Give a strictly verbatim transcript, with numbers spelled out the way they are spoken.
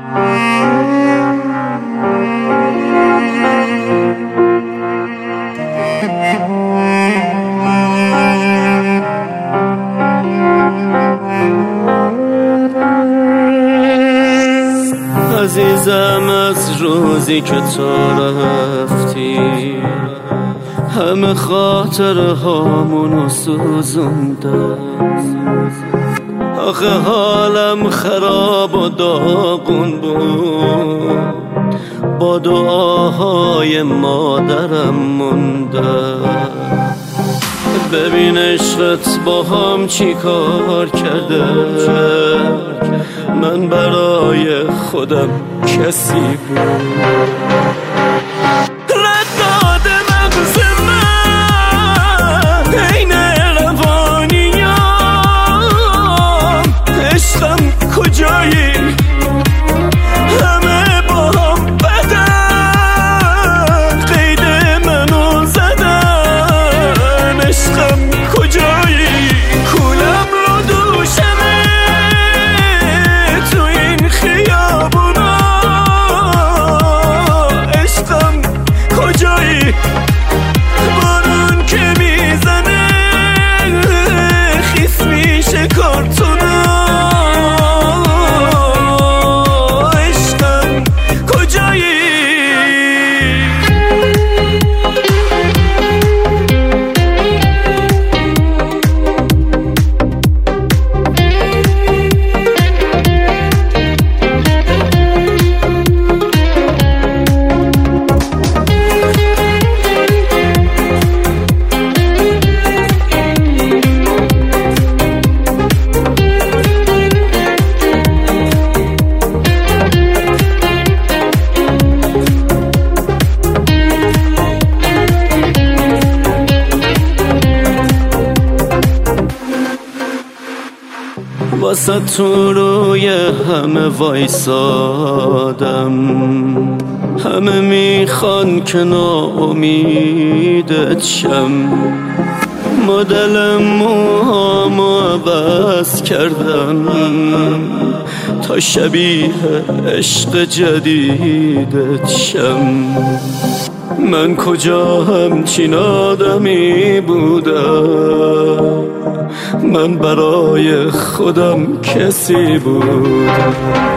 عزیزم از روزی که تو رفتی همه خاطره هامونو سوزونده، آخه حالم خراب و داغون بود، با دعاهای مادرم مونده. ببین عشقت با هم چی کار کرده، من برای خودم کسی بود. کجایی همه با هم بدن، قید منو زدن، عشقم کجایی، کولم رو دوشمه تو این خیابونا، عشقم کجایی، بارون که میزنه خیس میشه کارتونا، واسه تو روی همه وایسادم، همه میخوان که ناامیدت شم، مدل موهامو عوض کردم تا شبیه عشق جدیدت شم. من کجا همچین آدمی بودم، من برای خودم کسی بودم.